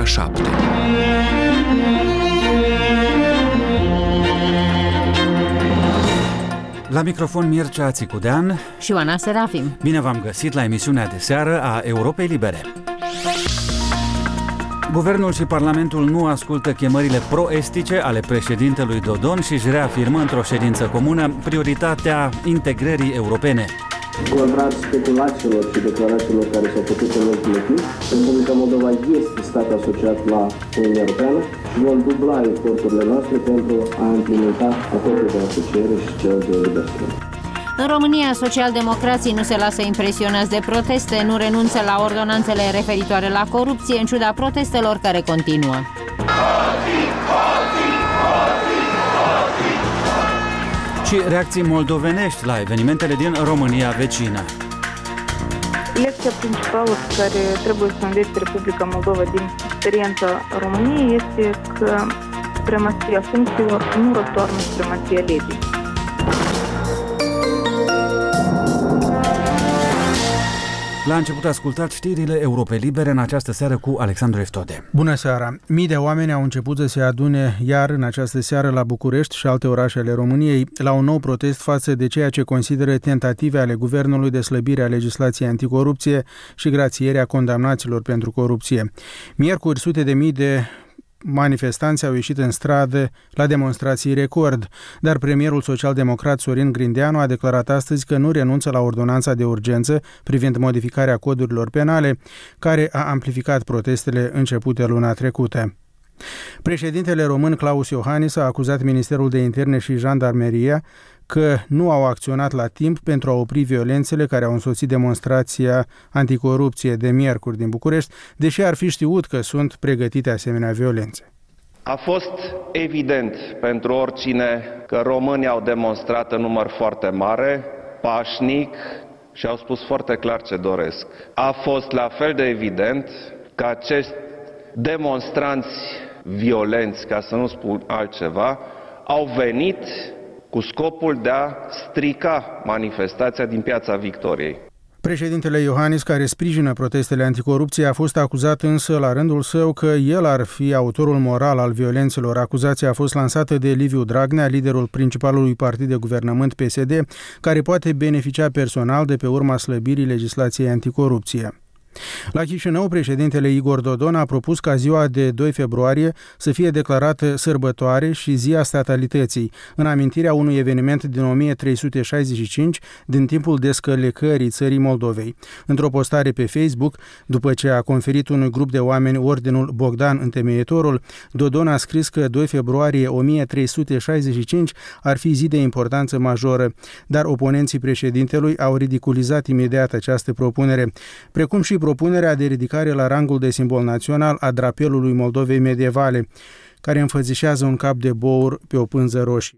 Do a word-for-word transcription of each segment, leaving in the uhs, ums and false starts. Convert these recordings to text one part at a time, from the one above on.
ora șapte. La microfon Mircea Țicudean și Oana Serafim. Bine v-am găsit la emisiunea de seară a Europei Libere. Guvernul și Parlamentul nu ascultă chemările pro-estice ale președintelui Dodon și își reafirmă într-o ședință comună prioritatea integrării europene. Contrar speculațiilor și declarațiilor care s-au făcut în ultimul timp, Republica Moldova este stat asociat la Uniunea Europeană și vom dubla eforturile noastre pentru a implementa acordul de asociere și cel de libertate. În România, socialdemocrații nu se lasă impresionați de proteste, nu renunță la ordonanțele referitoare la corupție, în ciuda protestelor care continuă. Și reacții moldovenești la evenimentele din România vecină. Lecția principală pe care trebuie să învețe Republica Moldova din experiența României este că supremația funcțiilor nu răstoarnă supremația legii. La început ascultat știrile Europei Libere în această seară cu Alexandru Eftode. Bună seara! Mii de oameni au început să se adune iar în această seară la București și alte orașe ale României la un nou protest față de ceea ce consideră tentative ale guvernului de slăbire a legislației anticorupție și grațierea condamnaților pentru corupție. Miercuri, sute de mii de manifestanți au ieșit în stradă la demonstrații record, dar premierul social-democrat Sorin Grindeanu a declarat astăzi că nu renunță la ordonanța de urgență privind modificarea codurilor penale, care a amplificat protestele începute luna trecută. Președintele român Klaus Iohannis a acuzat Ministerul de Interne și Jandarmeria că nu au acționat la timp pentru a opri violențele care au însoțit demonstrația anticorupție de miercuri din București, deși ar fi știut că sunt pregătite asemenea violențe. A fost evident pentru oricine că românii au demonstrat în număr foarte mare, pașnic și au spus foarte clar ce doresc. A fost la fel de evident că acești demonstranți violenți, ca să nu spun altceva, au venit cu scopul de a strica manifestația din Piața Victoriei. Președintele Iohannis, care sprijină protestele anticorupție, a fost acuzat însă la rândul său că el ar fi autorul moral al violențelor. Acuzația a fost lansată de Liviu Dragnea, liderul principalului partid de guvernământ P S D, care poate beneficia personal de pe urma slăbirii legislației anticorupție. La Chișinău, președintele Igor Dodon a propus ca ziua de doi februarie să fie declarată sărbătoare și zi a statalității, în amintirea unui eveniment din o mie trei sute șaizeci și cinci, din timpul descălecării țării Moldovei. Într-o postare pe Facebook, după ce a conferit unui grup de oameni ordinul Bogdan Întemeietorul, Dodon a scris că doi februarie o mie trei sute șaizeci și cinci ar fi zi de importanță majoră, dar oponenții președintelui au ridiculizat imediat această propunere, precum și propunerea de ridicare la rangul de simbol național a drapelului Moldovei medievale, care înfățișează un cap de bour pe o pânză roșie.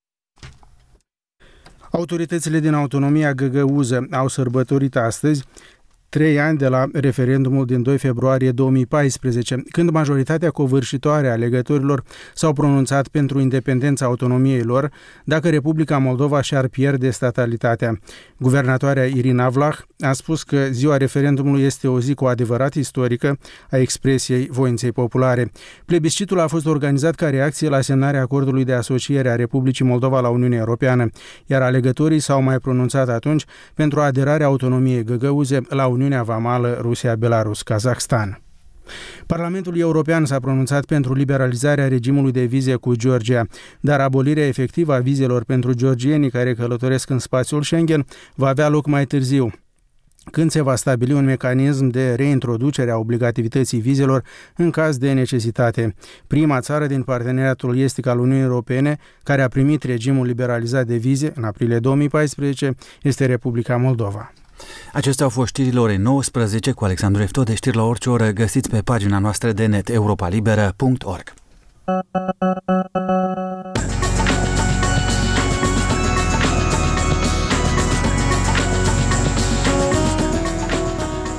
Autoritățile din autonomia găgăuză au sărbătorit astăzi trei ani de la referendumul din doi februarie două mii paisprezece, când majoritatea covârșitoare a alegătorilor s-au pronunțat pentru independența autonomiei lor, dacă Republica Moldova și-ar pierde statalitatea. Guvernatoarea Irina Vlah a spus că ziua referendumului este o zi cu adevărat istorică a expresiei voinței populare. Plebiscitul a fost organizat ca reacție la semnarea acordului de asociere a Republicii Moldova la Uniunea Europeană, iar alegătorii s-au mai pronunțat atunci pentru aderarea autonomiei găgăuze la Uniunea Vamală Rusia-Belarus-Kazahstan. Parlamentul European s-a pronunțat pentru liberalizarea regimului de vize cu Georgia, dar abolirea efectivă a vizelor pentru georgienii care călătoresc în spațiul Schengen va avea loc mai târziu, când se va stabili un mecanism de reintroducere a obligativității vizelor în caz de necesitate. Prima țară din parteneriatul estic al Uniunii Europene care a primit regimul liberalizat de vize în aprilie două mii paisprezece este Republica Moldova. Acestea au fost știrile orei nouăsprezece cu Alexandru Eftode. Știri la orice oră găsiți pe pagina noastră de net europa liberă punct org.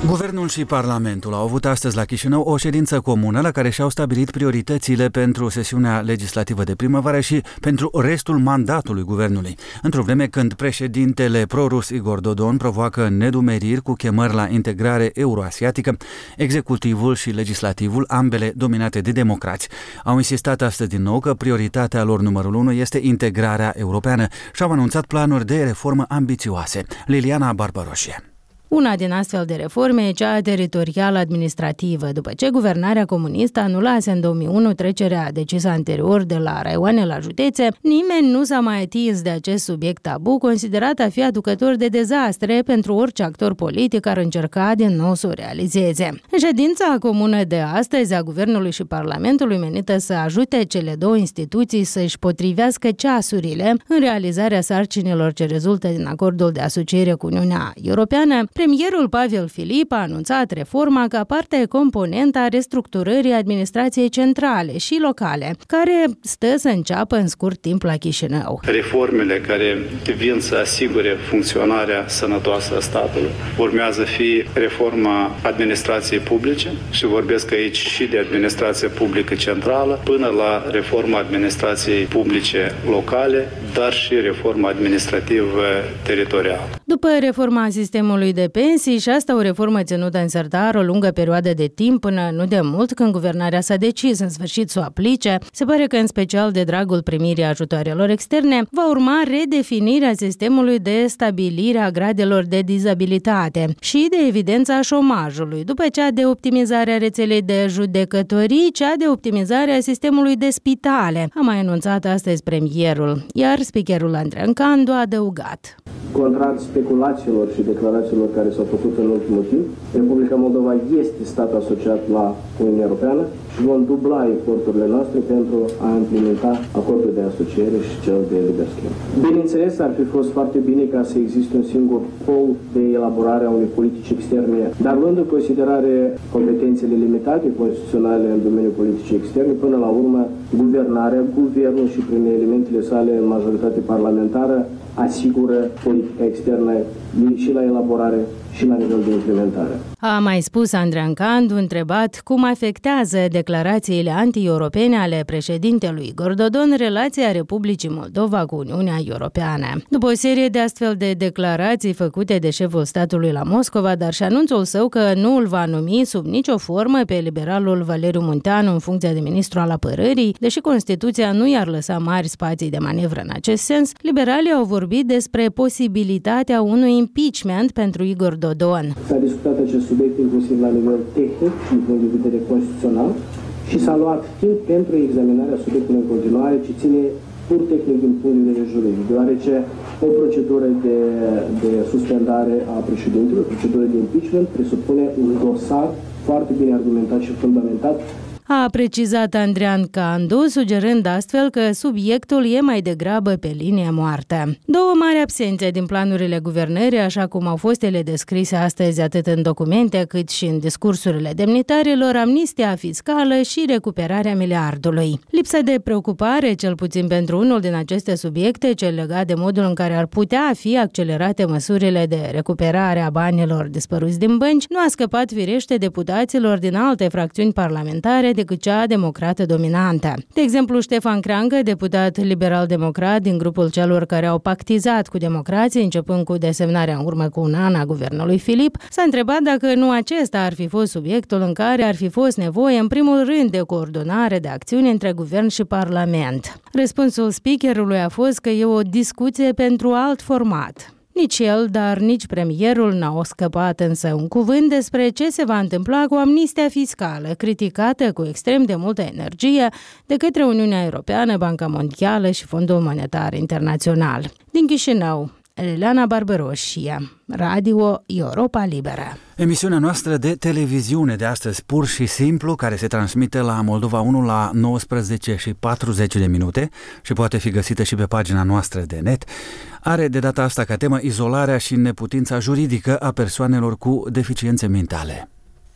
Guvernul și Parlamentul au avut astăzi la Chișinău o ședință comună la care și-au stabilit prioritățile pentru sesiunea legislativă de primăvară și pentru restul mandatului guvernului. Într-o vreme când președintele pro-rus Igor Dodon provoacă nedumeriri cu chemări la integrare euroasiatică, executivul și legislativul, ambele dominate de democrați, au insistat astăzi din nou că prioritatea lor numărul unu este integrarea europeană și au anunțat planuri de reformă ambițioase. Liliana Barbaroșie. Una din astfel de reforme e cea teritorială administrativă. După ce guvernarea comunistă anulase în două mii unu trecerea decisă anterior de la raioane la județe, nimeni nu s-a mai atins de acest subiect tabu, considerat a fi aducător de dezastre pentru orice actor politic ar încerca din nou să o realizeze. În ședința comună de astăzi a Guvernului și Parlamentului, menită să ajute cele două instituții să-și potrivească ceasurile în realizarea sarcinilor ce rezultă din acordul de asociere cu Uniunea Europeană, premierul Pavel Filip a anunțat reforma ca parte componentă a restructurării administrației centrale și locale, care stă să înceapă în scurt timp la Chișinău. Reformele care vin să asigure funcționarea sănătoasă a statului urmează fi reforma administrației publice și vorbesc aici și de administrație publică centrală până la reforma administrației publice locale, dar și reforma administrativă teritorială. După reforma sistemului de pensii, și asta o reformă ținută în sertar o lungă perioadă de timp până nu de mult, când guvernarea s-a decis în sfârșit să o aplice, se pare că în special de dragul primirii ajutoarelor externe va urma redefinirea sistemului de stabilire a gradelor de dizabilitate și de evidența șomajului, după cea de optimizarea rețelei de judecătorii, cea de optimizarea sistemului de spitale, a mai anunțat astăzi premierul, iar speakerul Andrean Candu a adăugat. Contrar speculațiilor și declarațiilor care s-au făcut în ultimul timp, Republica Moldova este stat asociat la Uniunea Europeană și vom dubla eforturile noastre pentru a implementa acordul de asociere și cel de liber schimb. Bineînțeles, ar fi fost foarte bine ca să existe un singur pol de elaborare a unei politici externe, dar luând în considerare competențele limitate constituționale în domeniul politicii externe, până la urmă, guvernarea, guvernul și prin elementele sale în majoritate parlamentară asigură politica externă și la elaborare și la nivel de implementare. A mai spus Andrean Candu, întrebat cum afectează declarațiile anti-europene ale președintelui Igor Dodon relația Republicii Moldova cu Uniunea Europeană. După o serie de astfel de declarații făcute de șeful statului la Moscova, dar și anunțul său că nu îl va numi sub nicio formă pe liberalul Valeriu Munteanu în funcția de ministru al apărării, deși Constituția nu i-ar lăsa mari spații de manevră în acest sens, liberalii au vorbit despre posibilitatea unui impeachment pentru Igor Dodon. S-a discutat acest subiect inclusiv la nivel tehnic și din punct de vedere constituțional și s-a luat timp pentru examinarea subiectului în continuare, ce ține pur tehnic din punct de vedere juridic, deoarece o procedură de, de suspendare a președintelui, o procedură de impeachment, presupune un dosar foarte bine argumentat și fundamentat, a precizat Andrean Candu, sugerând astfel că subiectul e mai degrabă pe linie moartă. Două mari absențe din planurile guvernării, așa cum au fost ele descrise astăzi atât în documente cât și în discursurile demnitarilor, amnistia fiscală și recuperarea miliardului. Lipsa de preocupare, cel puțin pentru unul din aceste subiecte, cel legat de modul în care ar putea fi accelerate măsurile de recuperare a banilor dispăruți din bănci, nu a scăpat firește deputaților din alte fracțiuni parlamentare decât cea democrată dominantă. De exemplu, Ștefan Creangă, deputat liberal-democrat din grupul celor care au pactizat cu democrații, începând cu desemnarea în urmă cu un an a guvernului Filip, s-a întrebat dacă nu acesta ar fi fost subiectul în care ar fi fost nevoie, în primul rând, de coordonare de acțiuni între guvern și parlament. Răspunsul speakerului a fost că e o discuție pentru alt format. Nici el, dar nici premierul n-au scăpat însă un cuvânt despre ce se va întâmpla cu amnistia fiscală, criticată cu extrem de multă energie de către Uniunea Europeană, Banca Mondială și Fondul Monetar Internațional. Din Chișinău, Liliana Barbaroșie, Radio Europa Liberă. Emisiunea noastră de televiziune de astăzi, pur și simplu, care se transmite la Moldova unu la nouăsprezece și patruzeci de minute și poate fi găsită și pe pagina noastră de net, are de data asta ca temă izolarea și neputința juridică a persoanelor cu deficiențe mentale.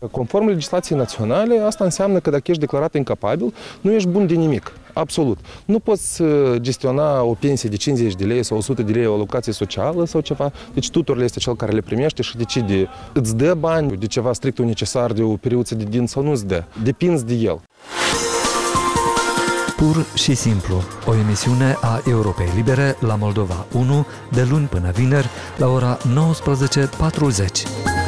Conform legislației naționale, asta înseamnă că dacă ești declarat incapabil, nu ești bun de nimic. Absolut. Nu poți gestiona o pensie de cincizeci de lei sau o sută de lei, o alocație socială sau ceva. Deci tutorul este cel care le primește și decide, îți dă bani de ceva strict necesar, de o periuță de dinți sau nu îți dă. Depinzi de el. Pur și simplu, o emisiune a Europei Libere la Moldova unu, de luni până vineri, la ora nouăsprezece patruzeci.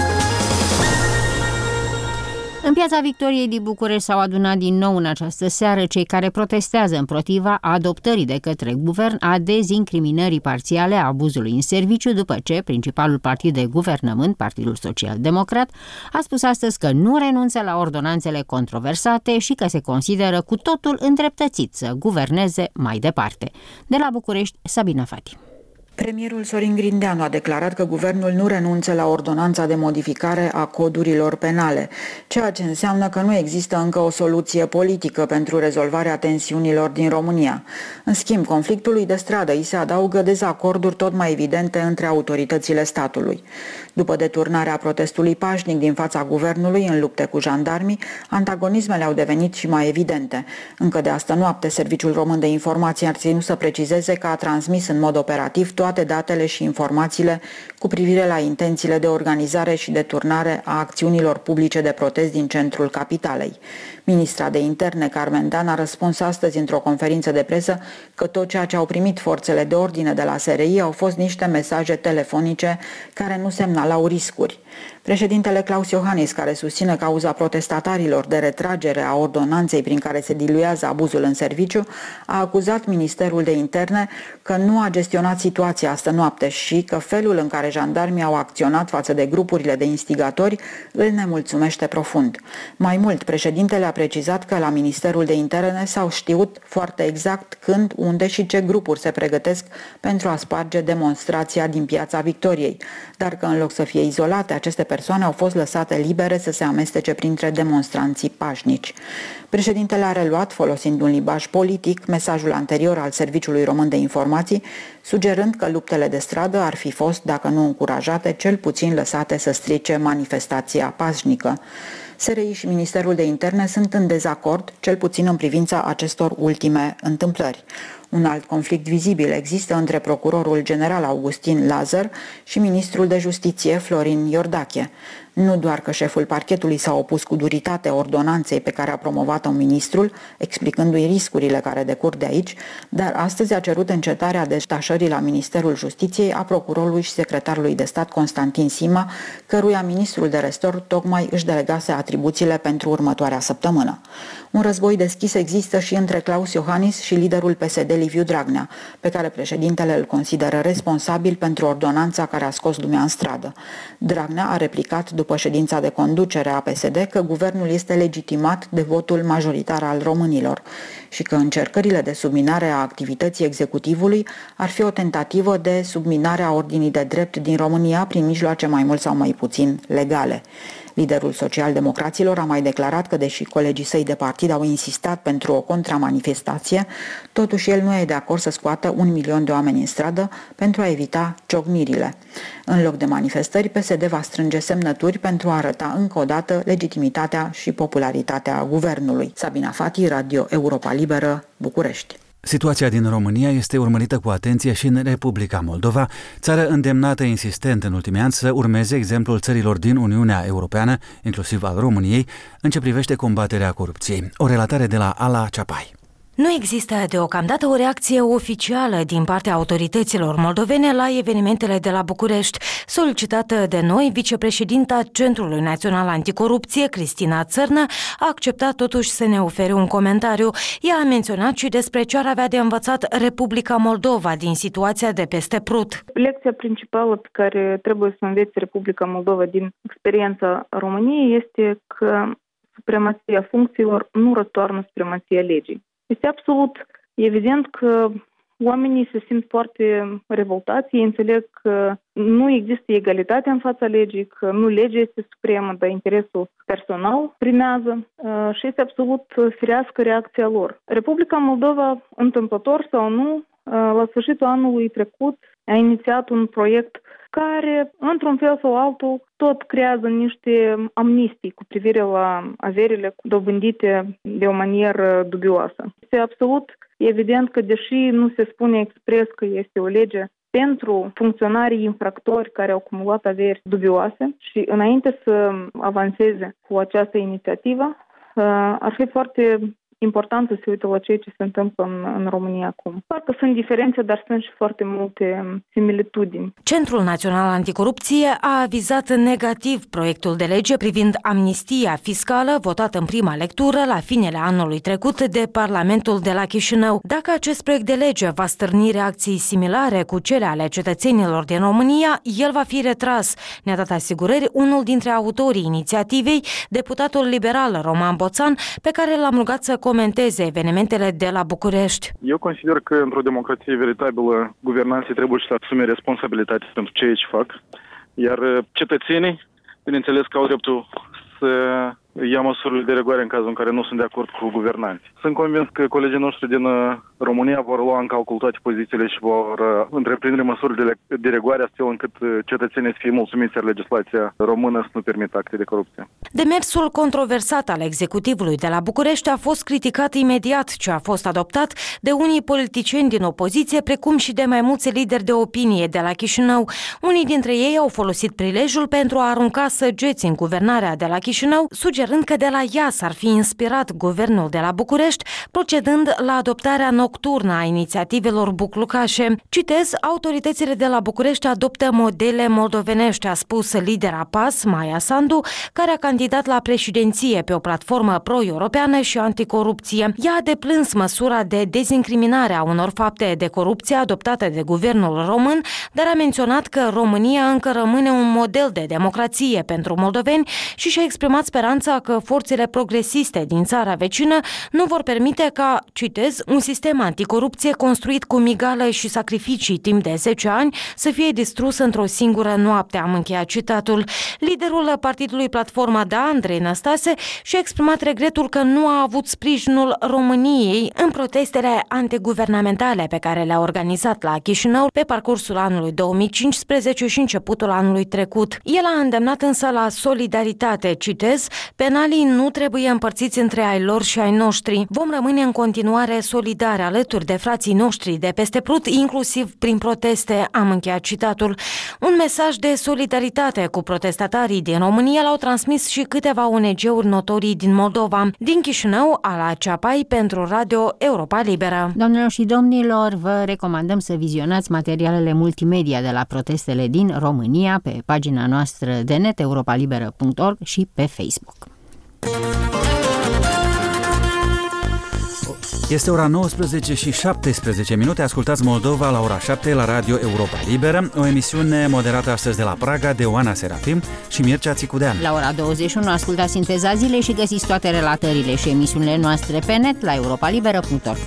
În Piața Victoriei din București s-au adunat din nou în această seară cei care protestează împotriva adoptării de către guvern a dezincriminării parțiale a abuzului în serviciu, după ce principalul partid de guvernământ, Partidul Social Democrat, a spus astăzi că nu renunță la ordonanțele controversate și că se consideră cu totul îndreptățit să guverneze mai departe. De la București, Sabina Fati. Premierul Sorin Grindeanu a declarat că guvernul nu renunță la ordonanța de modificare a codurilor penale, ceea ce înseamnă că nu există încă o soluție politică pentru rezolvarea tensiunilor din România. În schimb, conflictului de stradă îi se adaugă dezacorduri tot mai evidente între autoritățile statului. După deturnarea protestului pașnic din fața guvernului în lupte cu jandarmii, antagonismele au devenit și mai evidente. Încă de astă noapte, Serviciul Român de Informații ar ținut să precizeze că a transmis în mod operativ toate datele și informațiile cu privire la intențiile de organizare și deturnare a acțiunilor publice de protest din centrul capitalei. Ministra de Interne, Carmen Dan, a răspuns astăzi într-o conferință de presă că tot ceea ce au primit forțele de ordine de la S R I au fost niște mesaje telefonice care nu semnalau riscuri. Președintele Klaus Iohannis, care susține cauza protestatarilor de retragere a ordonanței prin care se diluează abuzul în serviciu, a acuzat Ministerul de Interne că nu a gestionat situația astă noapte și că felul în care jandarmii au acționat față de grupurile de instigatori îl nemulțumește profund. Mai mult, președintele a precizat că la Ministerul de Interne s-au știut foarte exact când, unde și ce grupuri se pregătesc pentru a sparge demonstrația din Piața Victoriei, dar că în loc să fie izolate, aceste persoane au fost lăsate libere să se amestece printre demonstranții pașnici. Președintele a reluat, folosind un limbaj politic, mesajul anterior al Serviciului Român de Informații, sugerând că luptele de stradă ar fi fost, dacă nu încurajate, cel puțin lăsate să strice manifestația pașnică. S R I și Ministerul de Interne sunt în dezacord, cel puțin în privința acestor ultime întâmplări. Un alt conflict vizibil există între procurorul general Augustin Lazar și ministrul de Justiție Florin Iordache. Nu doar că șeful parchetului s-a opus cu duritate ordonanței pe care a promovat-o ministrul, explicându-i riscurile care decurg de aici, dar astăzi a cerut încetarea detașării la Ministerul Justiției a procurorului și secretarului de stat Constantin Sima, căruia ministrul de resort tocmai își delegase atribuțiile pentru următoarea săptămână. Un război deschis există și între Klaus Iohannis și liderul P S D Liviu Dragnea, pe care președintele îl consideră responsabil pentru ordonanța care a scos lumea în stradă. Dragnea a replicat după ședința de conducere a P S D că guvernul este legitimat de votul majoritar al românilor și că încercările de subminare a activității executivului ar fi o tentativă de subminare a ordinii de drept din România prin mijloace mai mult sau mai puțin legale. Liderul social-democraților a mai declarat că, deși colegii săi de partid au insistat pentru o contramanifestație, totuși el nu e de acord să scoată un milion de oameni în stradă pentru a evita ciocnirile. În loc de manifestări, P S D va strânge semnături pentru a arăta încă o dată legitimitatea și popularitatea guvernului. Sabina Fati, Radio Europa Liberă, București. Situația din România este urmărită cu atenție și în Republica Moldova, țară îndemnată insistent în ultimii ani să urmeze exemplul țărilor din Uniunea Europeană, inclusiv al României, în ce privește combaterea corupției. O relatare de la Ala Ceapai. Nu există deocamdată o reacție oficială din partea autorităților moldovene la evenimentele de la București. Solicitată de noi, vicepreședinta Centrului Național Anticorupție, Cristina Țărnă, a acceptat totuși să ne ofere un comentariu. Ea a menționat și despre ce ar avea de învățat Republica Moldova din situația de peste Prut. Lecția principală pe care trebuie să învețe Republica Moldova din experiența României este că supremația funcțiilor nu răstoarnă supremația legii. Este absolut evident că oamenii se simt foarte revoltați, ei înțeleg că nu există egalitate în fața legii, că nu legea este supremă, dar interesul personal primează și este absolut firească reacția lor. Republica Moldova, întâmplător sau nu, la sfârșitul anului trecut a inițiat un proiect care, într-un fel sau altul, tot creează niște amnistii cu privire la averile dobândite de o manieră dubioasă. Este absolut evident că, deși nu se spune expres că este o lege pentru funcționarii infractori care au acumulat averi dubioase și înainte să avanseze cu această inițiativă, ar fi foarte important să se uite la ceea ce se întâmplă în, în România acum. Parcă sunt diferențe, dar sunt și foarte multe similitudini. Centrul Național Anticorupție a avizat negativ proiectul de lege privind amnistia fiscală votat în prima lectură la finele anului trecut de Parlamentul de la Chișinău. Dacă acest proiect de lege va stârni reacții similare cu cele ale cetățenilor din România, el va fi retras, ne-a dat asigurări unul dintre autorii inițiativei, deputatul liberal Roman Boțan, pe care l-am rugat să comenteze evenimentele de la București. Eu consider că într-o democrație veritabilă guvernanții trebuie să asume responsabilitatea pentru ceea ce fac, iar cetățenii, bineînțeles că au dreptul să ia măsurile de rigoare în cazul în care nu sunt de acord cu guvernanții. Sunt convins că colegii noștri din România vor lua în calcul toate pozițiile și vor întreprinde măsuri de, de rigoare astfel încât cetățenii să fie mulțumiți, iar legislația română să nu permită acte de corupție. Demersul controversat al executivului de la București a fost criticat imediat ce a fost adoptat de unii politicieni din opoziție, precum și de mai mulți lideri de opinie de la Chișinău. Unii dintre ei au folosit prilejul pentru a arunca săgeți în guvernarea de la Chișinău, sugerând că de la ea s-ar fi inspirat guvernul de la București, procedând la adoptarea nocturnă a inițiativelor buclucașe. Citez, autoritățile de la București adoptă modele moldovenești, a spus lidera P A S, Maia Sandu, care a candidat la președinție pe o platformă pro-europeană și anticorupție. Ea a deplâns măsura de dezincriminare a unor fapte de corupție adoptate de guvernul român, dar a menționat că România încă rămâne un model de democrație pentru moldoveni și și-a exprimat speranța că forțele progresiste din țara vecină nu vor permite ca, citez, un sistem anticorupție construit cu migală și sacrificii timp de zece ani să fie distrus într-o singură noapte, am încheiat citatul. Liderul partidului Platforma Da, Andrei Năstase, și-a exprimat regretul că nu a avut sprijinul României în protestele antiguvernamentale pe care le-a organizat la Chișinău pe parcursul anului două mii cincisprezece și începutul anului trecut. El a îndemnat însă la solidaritate, citez, penalii nu trebuie împărțiți între ai lor și ai noștri. Vom rămâne în continuare solidari alături de frații noștri de peste Prut, inclusiv prin proteste, am încheiat citatul. Un mesaj de solidaritate cu protestatarii din România l-au transmis și câteva O N G-uri notorii din Moldova. Din Chișinău, Ala Ceapai pentru Radio Europa Liberă. Doamnelor și domnilor, vă recomandăm să vizionați materialele multimedia de la protestele din România pe pagina noastră de net europa liberă punct org și pe Facebook. Este ora nouăsprezece și șaptesprezece minute, ascultați Moldova la ora șapte la Radio Europa Liberă, o emisiune moderată astăzi de la Praga de Oana Serafim și Mircea Țicudean. La ora douăzeci și unu ascultați Sinteza Zilei și găsiți toate relatările și emisiunile noastre pe net la europa liberă punct org.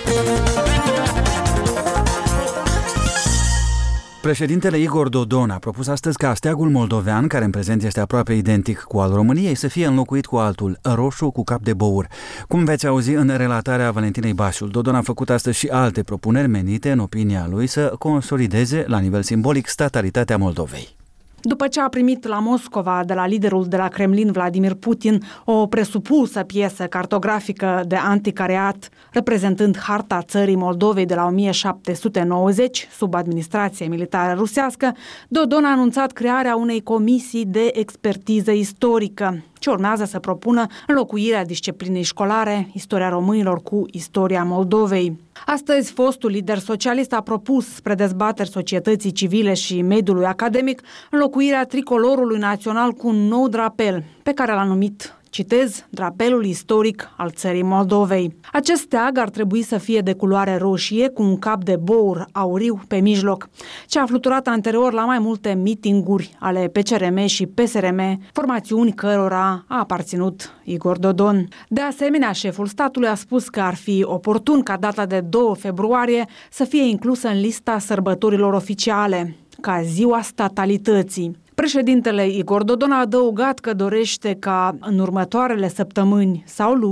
Președintele Igor Dodon a propus astăzi ca steagul moldovean, care în prezent este aproape identic cu al României, să fie înlocuit cu altul, roșu cu cap de băur. Cum veți auzi în relatarea Valentinei Bașul, Dodon a făcut astăzi și alte propuneri menite, în opinia lui, să consolideze la nivel simbolic statalitatea Moldovei. După ce a primit la Moscova de la liderul de la Kremlin, Vladimir Putin, o presupusă piesă cartografică de anticariat, reprezentând harta țării Moldovei de la o mie șapte sute nouăzeci, sub administrație militară rusească, Dodon a anunțat crearea unei comisii de expertiză istorică, ce urmează să propună înlocuirea disciplinei școlare, istoria românilor, cu istoria Moldovei. Astăzi, fostul lider socialist a propus spre dezbateri societății civile și mediului academic înlocuirea tricolorului național cu un nou drapel, pe care l-a numit, citez, drapelul istoric al țării Moldovei. Acest steag ar trebui să fie de culoare roșie, cu un cap de băur auriu pe mijloc, ce a fluturat anterior la mai multe mitinguri ale P C R M și P S R M, formațiuni cărora a aparținut Igor Dodon. De asemenea, șeful statului a spus că ar fi oportun ca data de doi februarie să fie inclusă în lista sărbătorilor oficiale, ca ziua statalității. Președintele Igor Dodon a adăugat că dorește ca în următoarele săptămâni sau luni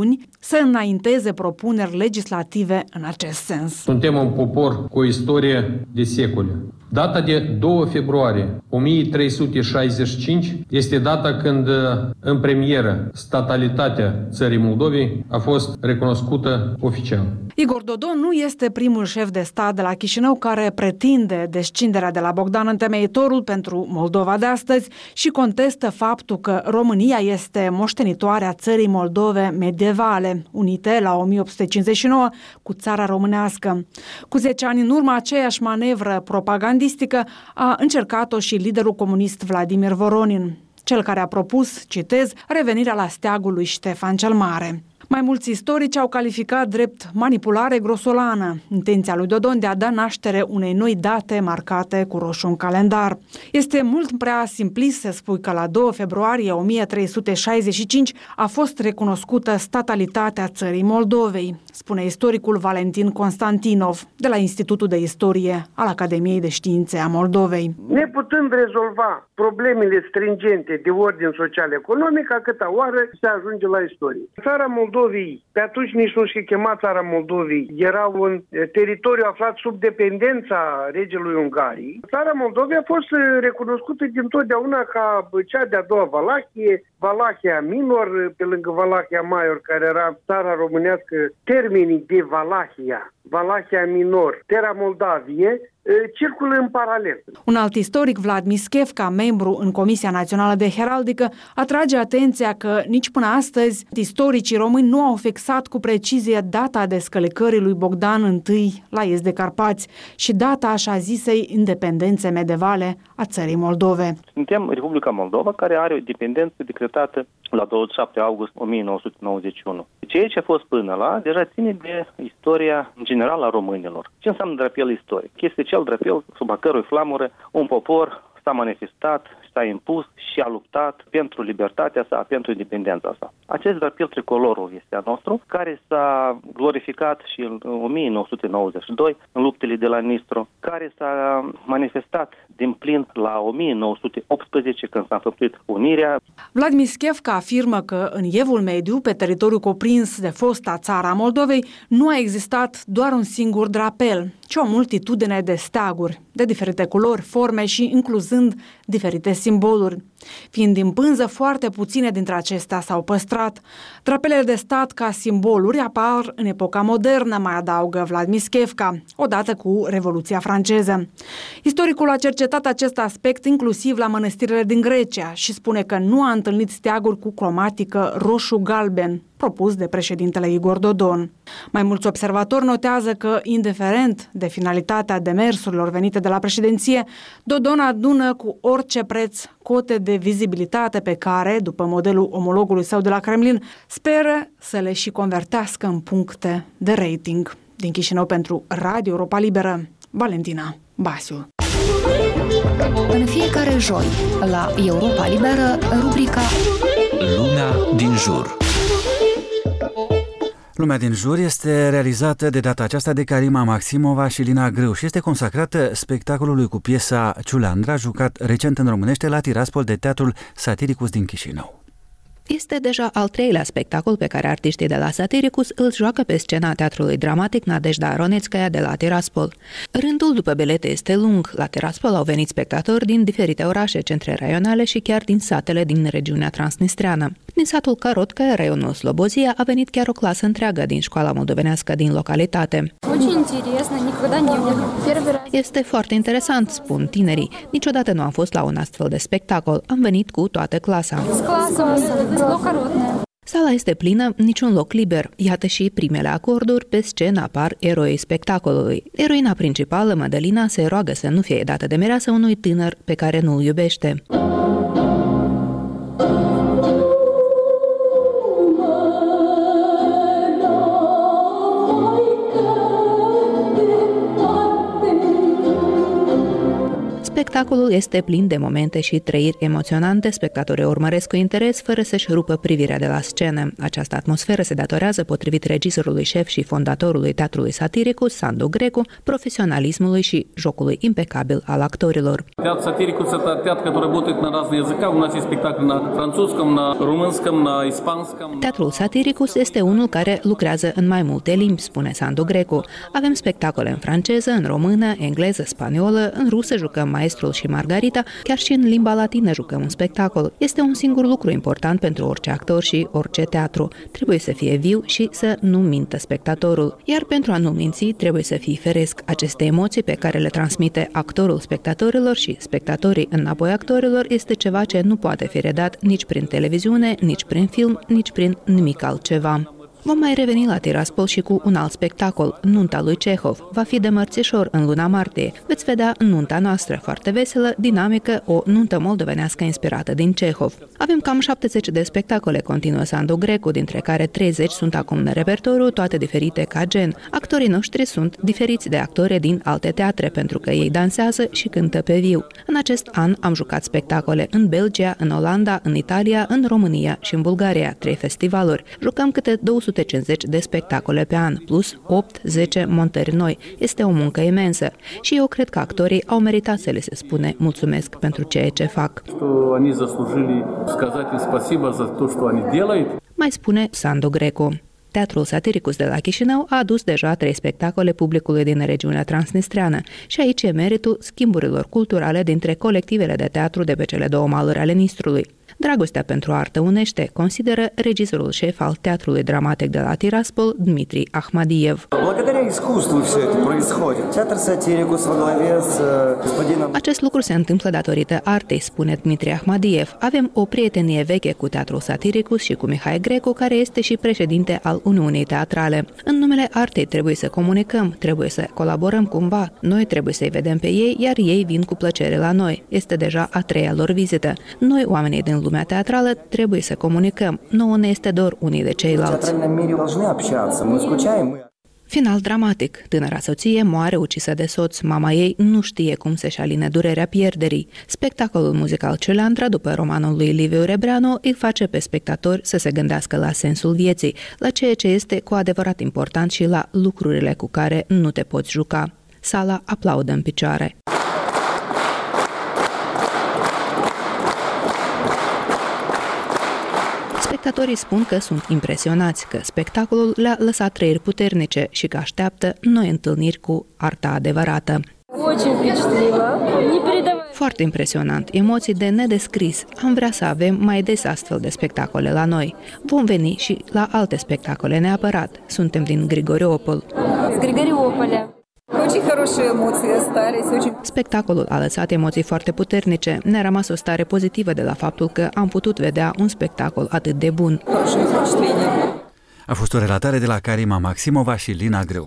să înainteze propuneri legislative în acest sens. Suntem un popor cu o istorie de secole. Data de doi februarie o mie trei sute șaizeci și cinci este data când în premieră statalitatea țării Moldovei a fost recunoscută oficial. Igor Dodon nu este primul șef de stat de la Chișinău care pretinde descinderea de la Bogdan Întemeitorul pentru Moldova de astăzi și contestă faptul că România este moștenitoarea țării Moldove medievale, unite la o mie opt sute cincizeci și nouă cu țara românească. Cu zece ani în urmă, aceeași manevră propagandistică a încercat-o și liderul comunist Vladimir Voronin, cel care a propus, citez, revenirea la steagul lui Ștefan cel Mare. Mai mulți istorici au calificat drept manipulare grosolană intenția lui Dodon de a da naștere unei noi date marcate cu roșu în calendar. Este mult prea simplist să spui că la doi februarie o mie trei sute șaizeci și cinci a fost recunoscută statalitatea țării Moldovei, spune istoricul Valentin Constantinov de la Institutul de Istorie al Academiei de Științe a Moldovei. Neputând rezolva problemele stringente de ordin social-economic, a câta oară se ajunge la istorie. Țara Moldovei, pe atunci nici nu se chema țara Moldovei, era un teritoriu aflat sub dependența regelui Ungariei. Țara Moldovei a fost recunoscută dintotdeauna ca cea de-a doua Valahie, Valahia Minor, pe lângă Valahia Major, care era țara românească, termenii de Valahia, Valahia Minor, Terra Moldavie, circulă în paralel. Un alt istoric, Vlad Mischevca, membru în Comisia Națională de Heraldică, atrage atenția că nici până astăzi istoricii români nu au fixat cu precizie data descălecării lui Bogdan I la est de Carpați și data așa zisei independențe medievale a țării Moldove. Suntem Republica Moldova, care are o independență decretată la douăzeci și șapte august o mie nouă sute nouăzeci și unu. Ceea ce a fost până la, deja ține de istoria în general a românilor. Ce înseamnă drapel istoric? Este cel drapel sub a cărui flamură un popor s-a manifestat, s-a impus și a luptat pentru libertatea sa, pentru independența sa. Acest drapel tricolorul este a nostru, care s-a glorificat și în o mie nouă sute nouăzeci și doi, în luptele de la Nistru, care s-a manifestat din plin la o mie nouă sute optsprezece, când s-a înfăptuit unirea. Vlad Mischevca afirmă că în Evul Mediu, pe teritoriul cuprins de fosta țara Moldovei, nu a existat doar un singur drapel, ci o multitudine de steaguri, de diferite culori, forme și incluzând diferite simboluri. Fiind din pânză, foarte puține dintre acestea s-au păstrat. Drapelele de stat ca simboluri apar în epoca modernă, mai adaugă Vlad Mischevca, odată cu Revoluția franceză. Istoricul a cercetat acest aspect inclusiv la mănăstirile din Grecia și spune că nu a întâlnit steaguri cu cromatică roșu-galben, propus de președintele Igor Dodon. Mai mulți observatori notează că, indiferent de finalitatea demersurilor venite de la președinție, Dodon adună cu orice preț cote de vizibilitate pe care, după modelul omologului său de la Kremlin, speră să le și convertească în puncte de rating. Din Chișinău pentru Radio Europa Liberă, Valentina Basiu. În fiecare joi, la Europa Liberă, rubrica Lumea din jur. Lumea din jur este realizată de data aceasta de Karima Maximova și Lina Grâu și este consacrată spectacolului cu piesa Ciulandra, jucat recent în românește la Tiraspol de Teatrul Satiricus din Chișinău. Este deja al treilea spectacol pe care artiștii de la Satiricus îl joacă pe scena Teatrului Dramatic Nadejda Aronețcaia de la Tiraspol. Rândul după bilete este lung. La Tiraspol au venit spectatori din diferite orașe, centre raionale și chiar din satele din regiunea transnistreană. Din satul Carotca, raionul Slobozia, a venit chiar o clasă întreagă din școala moldovenească din localitate. Este foarte interesant, spun tinerii. Niciodată nu am fost la un astfel de spectacol. Am venit cu toată clasa. Sala este plină, niciun loc liber. Iată și primele acorduri, pe scenă apar eroii spectacolului. Eroina principală, Madalina, se roagă să nu fie dată de mireasă unui tânăr pe care nu-l iubește. Spectacolul este plin de momente și trăiri emoționante, spectatorii urmăresc cu interes fără să-și rupă privirea de la scenă. Această atmosferă se datorează, potrivit regizorului șef și fondatorului Teatrului Satiricus, Sandu Grecu, profesionalismului și jocului impecabil al actorilor. Teatru Satiricus este teatru care работает на разные языках. У нас есть спектакль на французском, на румынском, на испанском. Teatrul Satiricus este unul care lucrează în mai multe limbi, spune Sandu Grecu. Avem spectacole în franceză, în română, engleză, spaniolă, în rusă jucăm Maestrul și Margarita, chiar și în limba latină jucăm un spectacol. Este un singur lucru important pentru orice actor și orice teatru. Trebuie să fie viu și să nu mintă spectatorul. Iar pentru a nu minți, trebuie să fii feresc. Aceste emoții pe care le transmite actorul spectatorilor și spectatorii înapoi actorilor este ceva ce nu poate fi redat nici prin televiziune, nici prin film, nici prin nimic altceva. Vom mai reveni la Tiraspol și cu un alt spectacol, Nunta lui Cehov. Va fi de mărțișor în luna martie. Veți vedea nunta noastră, foarte veselă, dinamică, o nuntă moldovenească inspirată din Cehov. Avem cam șaptezeci de spectacole, continuă Sandu Grecu, dintre care treizeci sunt acum în repertoriu, toate diferite ca gen. Actorii noștri sunt diferiți de actori din alte teatre, pentru că ei dansează și cântă pe viu. În acest an am jucat spectacole în Belgia, în Olanda, în Italia, în România și în Bulgaria, trei festivaluri. Jucăm câte două sute cincizeci de spectacole pe an, plus opt zece montări noi. Este o muncă imensă și eu cred că actorii au meritat să le se spune mulțumesc pentru ceea ce fac. Mai spune Sandu Grecu. Teatrul Satiricus de la Chișinău a adus deja trei spectacole publicului din regiunea transnistreană și aici e meritul schimburilor culturale dintre colectivele de teatru de pe cele două maluri ale Nistrului. Dragostea pentru artă unește, consideră regizorul șef al Teatrului Dramatic de la Tiraspol, Dmitri Ahmadiev. Acest lucru se întâmplă datorită artei, spune Dmitri Ahmadiev. Avem o prietenie veche cu Teatrul Satiricus și cu Mihai Grecu, care este și președinte al Uniunii Teatrale. În numele artei trebuie să comunicăm, trebuie să colaborăm cumva. Noi trebuie să-i vedem pe ei, iar ei vin cu plăcere la noi. Este deja a treia lor vizită. Noi, oamenii din lumea teatrală, trebuie să comunicăm. Nouă ne este dor unii de ceilalți. Final dramatic. Tânăra soție moare ucisă de soț. Mama ei nu știe cum să-și aline durerea pierderii. Spectacolul muzical Ciuleandra, după romanul lui Liviu Rebreanu, îi face pe spectatori să se gândească la sensul vieții, la ceea ce este cu adevărat important și la lucrurile cu care nu te poți juca. Sala aplaudă în picioare. Spectatorii spun că sunt impresionați, că spectacolul le-a lăsat trăiri puternice și că așteaptă noi întâlniri cu arta adevărată. Foarte impresionant, emoții de nedescris. Am vrea să avem mai des astfel de spectacole la noi. Vom veni și la alte spectacole neapărat. Suntem din Grigoriopol. Spectacolul a lăsat emoții foarte puternice. Ne-a rămas o stare pozitivă de la faptul că am putut vedea un spectacol atât de bun. A fost o relatare de la Karima Maximova și Lina Greu.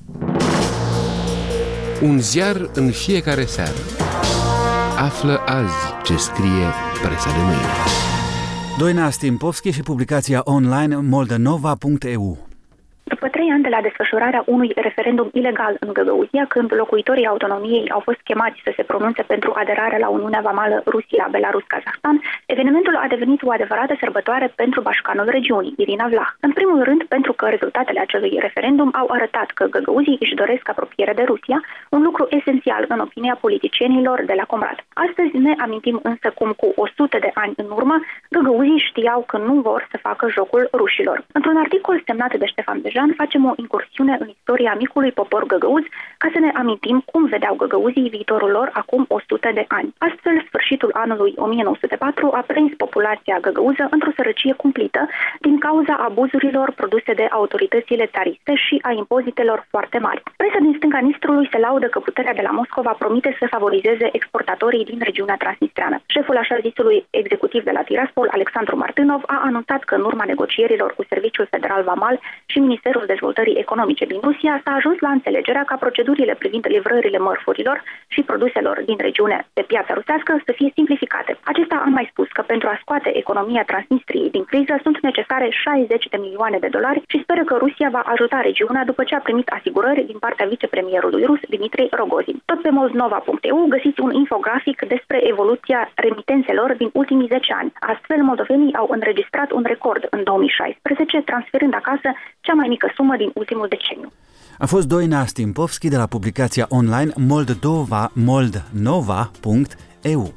Un ziar în fiecare seară. Află azi ce scrie presa de mâine. Doina Stimpovski și publicația online moldonova punct e u. După trei ani de la desfășurarea unui referendum ilegal în Găgăuzia, când locuitorii autonomiei au fost chemați să se pronunțe pentru aderarea la Uniunea Vamală Rusia, Belarus, Kazahstan, evenimentul a devenit o adevărată sărbătoare pentru bașcanul regiunii, Irina Vlah. În primul rând, pentru că rezultatele acelui referendum au arătat că găgăuzii își doresc apropiere de Rusia, un lucru esențial în opinia politicienilor de la Comrat. Astăzi ne amintim însă cum cu o sută de ani în urmă, găgăuzii știau că nu vor să facă jocul rușilor. Într-un articol semnat de Ștefan Bejan, facem o incursiune în istoria micului popor găgăuz ca să ne amintim cum vedeau găgăuzii viitorul lor acum o sută de ani. Astfel, sfârșitul anului o mie nouă sute patru a prins populația găgăuză într-o sărăcie cumplită din cauza abuzurilor produse de autoritățile țariste și a impozitelor foarte mari. Presa din stânga Nistrului se laudă că puterea de la Moscova promite să favorizeze exportatorii din regiunea transnistreană. Șeful așa zisului executiv de la Tiraspol, Alexandru Martânov, a anunțat că în urma negocierilor cu Serviciul Federal Vamal și Ministerul de dezvoltării economice din Rusia, s-a ajuns la înțelegerea ca procedurile privind livrările mărfurilor și produselor din regiune pe piața rusească să fie simplificate. Acesta a mai spus că pentru a scoate economia Transnistriei din criză sunt necesare șaizeci de milioane de dolari și speră că Rusia va ajuta regiunea după ce a primit asigurări din partea vicepremierului rus Dmitri Rogozin. Tot pe moldnova punct e u găsiți un infografic despre evoluția remitențelor din ultimii zece ani. Astfel, moldovenii au înregistrat un record în două mii șaisprezece, transferând acasă cea mai mică sumă din ultimul deceniu. A fost Doina Stimpovski de la publicația online moldova moldnova punct e u.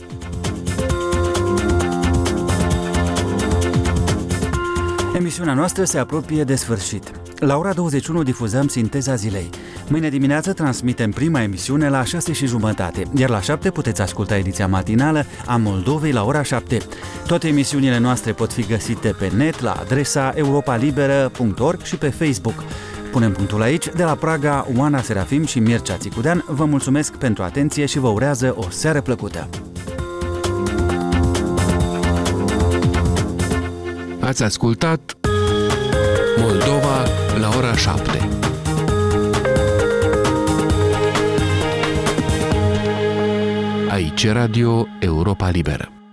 Emisiunea noastră se apropie de sfârșit. La ora douăzeci și unu difuzăm Sinteza zilei. Mâine dimineață transmitem prima emisiune la șase și jumătate, iar la șapte puteți asculta ediția matinală a Moldovei la ora șapte. Toate emisiunile noastre pot fi găsite pe net la adresa europa liberă punct org și pe Facebook. Punem punctul aici. De la Praga, Oana Serafim și Mircea Țicudean vă mulțumesc pentru atenție și vă urează o seară plăcută. Ați ascultat Moldova la ora șapte. Aici Radio Europa Liberă.